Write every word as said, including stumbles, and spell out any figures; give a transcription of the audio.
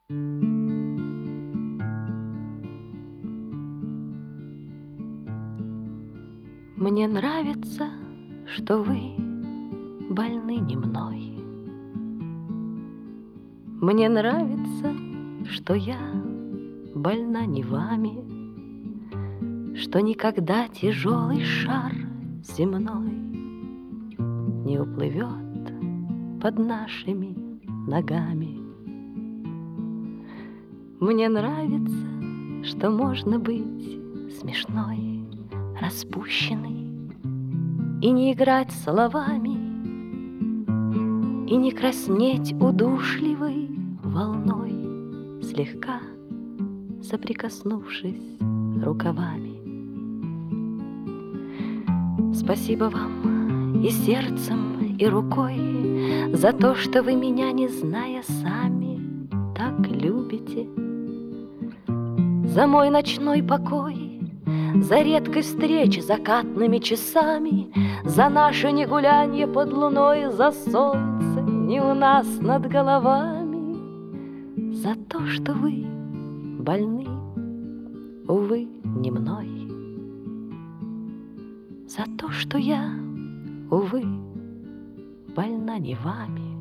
Мне нравится, что вы больны не мной. Мне нравится, что я больна не вами, что никогда тяжелый шар земной не уплывет под нашими ногами. Мне нравится, что можно быть смешной, распущенной и не играть словами, и не краснеть удушливой волной, слегка соприкоснувшись рукавами. Спасибо вам и сердцем, и рукой за то, что вы меня, не зная сами, так любите, за мой ночной покой, за редкой встречи закатными часами, за наше не гулянье под луной, за солнце не у нас над головами, за то, что вы больны, увы, не мной, за то, что я, увы, больна не вами.